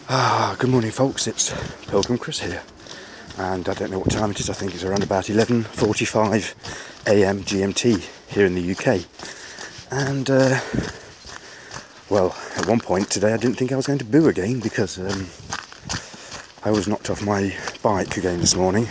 Good morning, folks. It's Pilgrim Chris here, and I don't know what time it is. I think it's around about 11:45 a.m. GMT here in the UK. And at one point today, I didn't think I was going to boo again because I was knocked off my bike again this morning,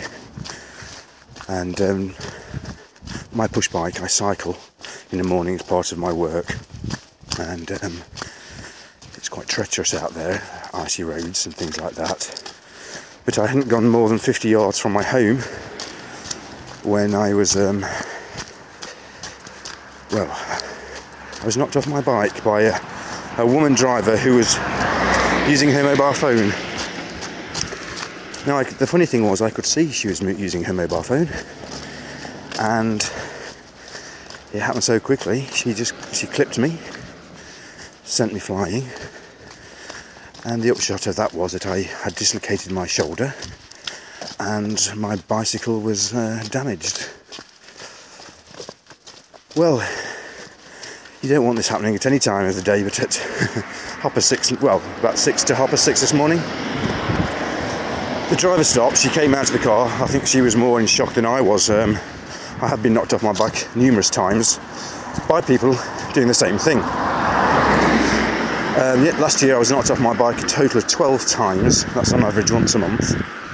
and my push bike, I cycle in the morning as part of my work, and it's quite treacherous out there, icy roads and things like that. But I hadn't gone more than 50 yards from my home when I was knocked off my bike by a woman driver who was using her mobile phone. Now, the funny thing was, I could see she was using her mobile phone, and it happened so quickly. She clipped me, sent me flying, and the upshot of that was that I had dislocated my shoulder and my bicycle was damaged. Well, you don't want this happening at any time of the day, but at about 6 to 6 this morning, the driver stopped. She came out of the car. I think she was more in shock than I was. I have been knocked off my bike numerous times by people doing the same thing. Yet last year I was knocked off my bike a total of 12 times. That's on average once a month.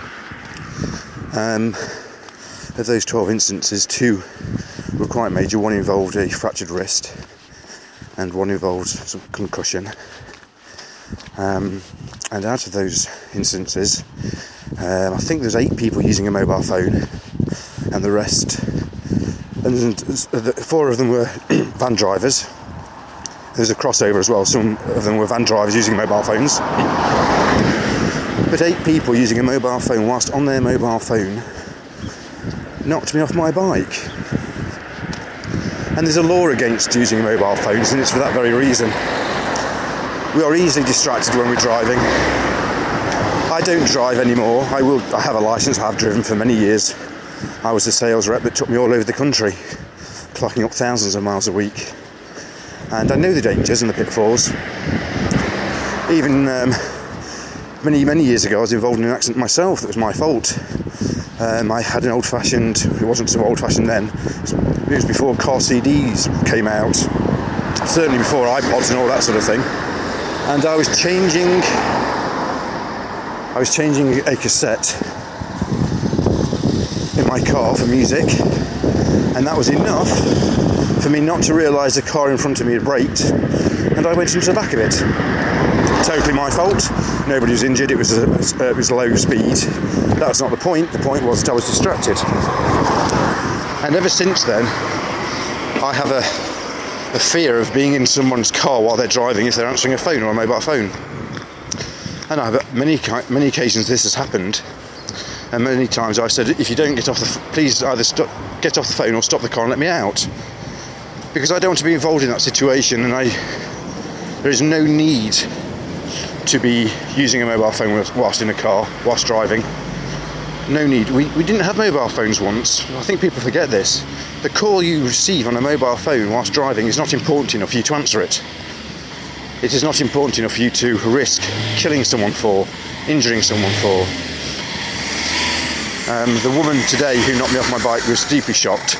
Of those 12 instances, 2 were quite major. One involved a fractured wrist and one involved some concussion. And out of those instances, I think there's 8 people using a mobile phone, and the rest, and 4 of them were van drivers. There's a crossover as well. Some of them were van drivers using mobile phones. But 8 people using a mobile phone whilst on their mobile phone knocked me off my bike. And there's a law against using mobile phones, and it's for that very reason. We are easily distracted when we're driving. I don't drive anymore. I have a licence. I have driven for many years. I was a sales rep that took me all over the country, clocking up thousands of miles a week. And I know the dangers and the pitfalls. Even many years ago, I was involved in an accident myself. That was my fault. I had an old-fashioned, it wasn't so old-fashioned then, it was before car CDs came out, certainly before iPods and all that sort of thing. And I was changing a cassette in my car for music, and that was enough for me not to realise the car in front of me had braked, and I went into the back of it. Totally my fault. Nobody was injured. It was low speed. That was not the point. The point was that I was distracted. And ever since then, I have a fear of being in someone's car while they're driving if they're answering a phone or a mobile phone. And I've many occasions this has happened. And many times I've said, if you don't get off please either get off the phone or stop the car and let me out. Because I don't want to be involved in that situation, and there is no need to be using a mobile phone whilst in a car, whilst driving. No need. We didn't have mobile phones once. I think people forget this. The call you receive on a mobile phone whilst driving is not important enough for you to answer it. It is not important enough for you to risk killing someone for, injuring someone for. The woman today who knocked me off my bike was deeply shocked.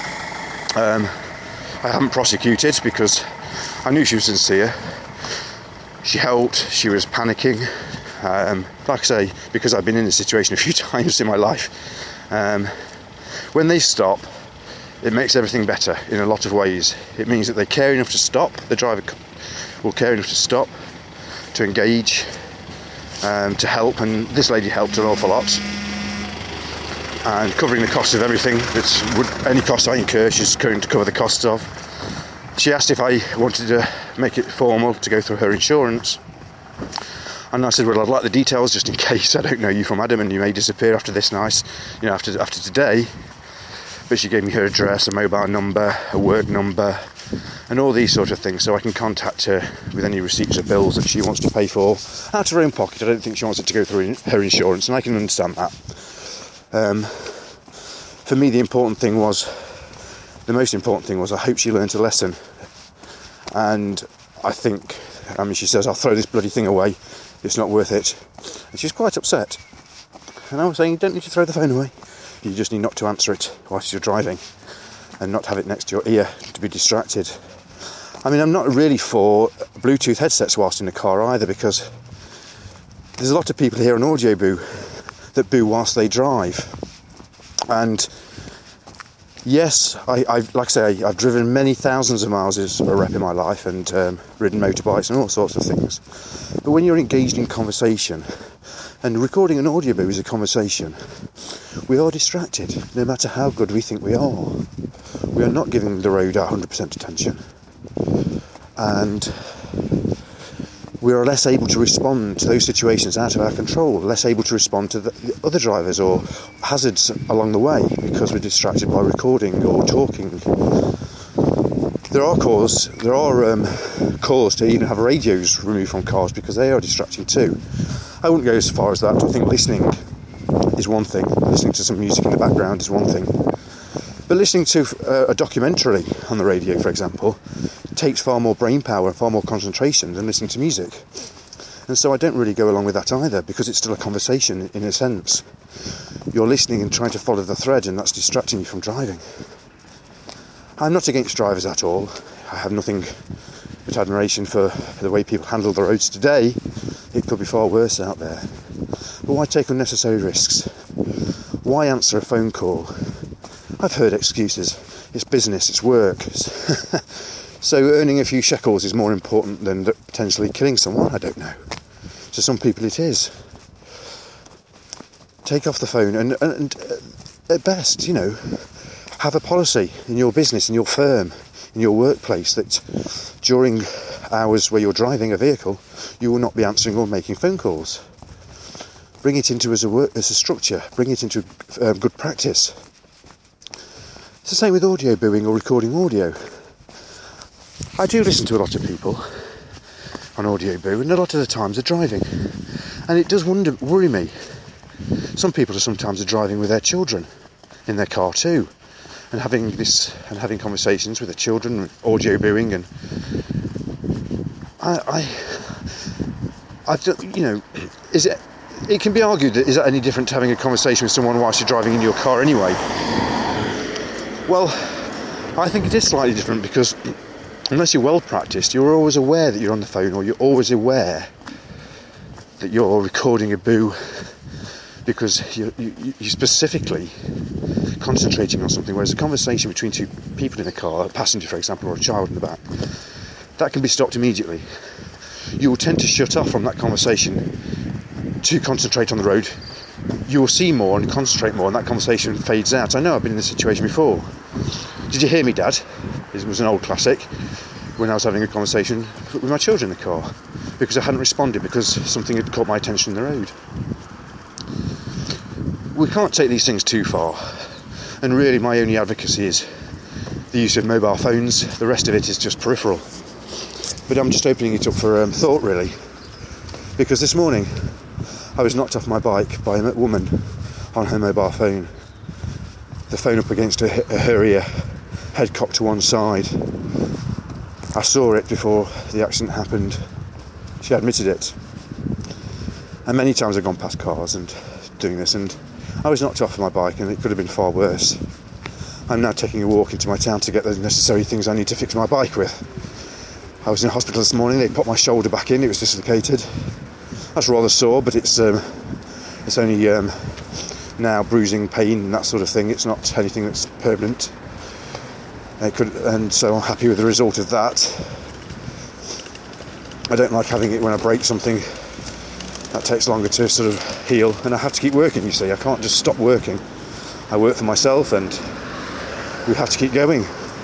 I haven't prosecuted because I knew she was sincere. She helped, she was panicking. Like I say, because I've been in this situation a few times in my life. When they stop, it makes everything better in a lot of ways. It means that they care enough to stop, the driver will care enough to stop, to engage, to help, and this lady helped an awful lot. And covering the cost of everything, any cost I incur, she's going to cover the costs of. She asked if I wanted to make it formal to go through her insurance. And I said, well, I'd like the details just in case I don't know you from Adam and you may disappear after this after today. But she gave me her address, a mobile number, a work number, and all these sort of things, so I can contact her with any receipts or bills that she wants to pay for out of her own pocket. I don't think she wants it to go through her insurance, and I can understand that. For me, the most important thing was I hope she learnt a lesson. And I think, she says, I'll throw this bloody thing away It's not worth it. And she's quite upset. And I was saying, you don't need to throw the phone away. You just need not to answer it whilst you're driving and not have it next to your ear to be distracted. I mean, I'm not really for Bluetooth headsets whilst in the car either, because there's a lot of people here on Audio Boo that boo whilst they drive. And yes, I've driven many thousands of miles as a rep in my life and ridden motorbikes and all sorts of things. But when you're engaged in conversation, and recording an audio boo is a conversation, we are distracted, no matter how good we think we are. We are not giving the road our 100% attention. And we are less able to respond to those situations out of our control, less able to respond to the other drivers or hazards along the way because we're distracted by recording or talking. There are calls to even have radios removed from cars because they are distracting too. I wouldn't go as far as that. I think listening is one thing. Listening to some music in the background is one thing. But listening to a documentary on the radio, for example, takes far more brain power and far more concentration than listening to music. And so I don't really go along with that either, because it's still a conversation in a sense. You're listening and trying to follow the thread, and that's distracting you from driving. I'm not against drivers at all. I have nothing but admiration for the way people handle the roads today. It could be far worse out there. But why take unnecessary risks? Why answer a phone call? I've heard excuses. It's business, it's work. So earning a few shekels is more important than potentially killing someone? I don't know. To some people it is. Take off the phone and at best, have a policy in your business, in your firm, in your workplace that during hours where you're driving a vehicle, you will not be answering or making phone calls. Bring it into as a structure. Bring it into good practice. It's the same with audio booing or recording audio. I do listen to a lot of people on Audio Boo, and a lot of the times they're driving, and it does worry me. Some people are sometimes driving with their children in their car too, and having conversations with the children, audio booing, and it can be argued that is that any different to having a conversation with someone whilst you're driving in your car anyway? Well, I think it is slightly different, because unless you're well practiced, you're always aware that you're on the phone, or you're always aware that you're recording a boo, because you're specifically concentrating on something, whereas a conversation between two people in a car, a passenger for example, or a child in the back, that can be stopped immediately. You will tend to shut off from that conversation to concentrate on the road. You will see more and concentrate more, and that conversation fades out. I know I've been in this situation before. Did you hear me, Dad? It was an old classic when I was having a conversation with my children in the car, because I hadn't responded because something had caught my attention on the road. We can't take these things too far, and really my only advocacy is the use of mobile phones. The rest of it is just peripheral. But I'm just opening it up for thought, really, because this morning I was knocked off my bike by a woman on her mobile phone, the phone up against her ear, head cocked to one side. I saw it before the accident happened. She admitted it. And many times I've gone past cars and doing this, and I was knocked off my bike, and it could have been far worse. I'm now taking a walk into my town to get the necessary things I need to fix my bike with. I was in hospital this morning. They put my shoulder back in. It was dislocated. That's rather sore, but it's only now bruising, pain, and that sort of thing. It's not anything that's permanent. And so I'm happy with the result of that. I don't like having it when I break something. That takes longer to sort of heal, and I have to keep working, you see. I can't just stop working. I work for myself, and we have to keep going.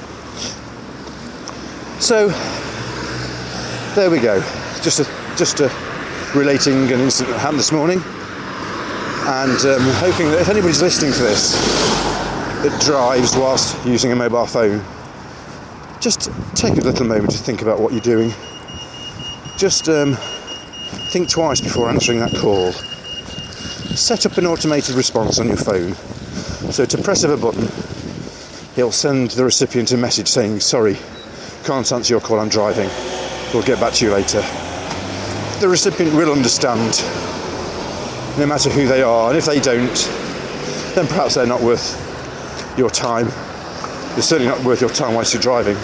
So there we go. Just relating an incident that happened this morning, and hoping that if anybody's listening to this that drives whilst using a mobile phone, just take a little moment to think about what you're doing. Just think twice before answering that call. Set up an automated response on your phone. So to press of a button, it'll send the recipient a message saying, sorry, can't answer your call, I'm driving. We'll get back to you later. the recipient will understand, no matter who they are, and if they don't, then perhaps they're not worth your time. They're certainly not worth your time whilst you're driving.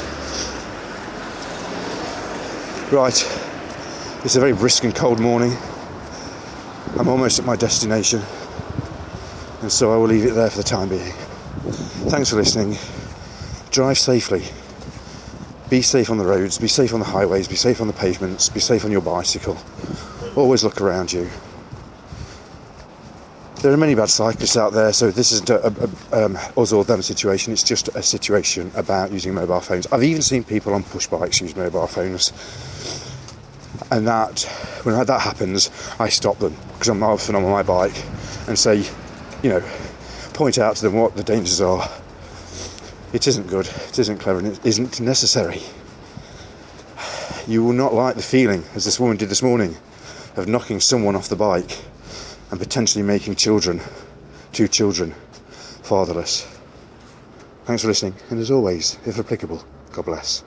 Right, it's a very brisk and cold morning. I'm almost at my destination, and so I will leave it there for the time being. Thanks for listening. Drive safely. Be safe on the roads, be safe on the highways, be safe on the pavements, be safe on your bicycle. Always look around you. There are many bad cyclists out there, so this isn't a us or them situation. It's just a situation about using mobile phones. I've even seen people on push bikes use mobile phones, and that when that happens, I stop them because I'm often on my bike and say, point out to them what the dangers are. It isn't good, it isn't clever, and it isn't necessary. You will not like the feeling, as this woman did this morning, of knocking someone off the bike and potentially making two children, fatherless. Thanks for listening, and as always, if applicable, God bless.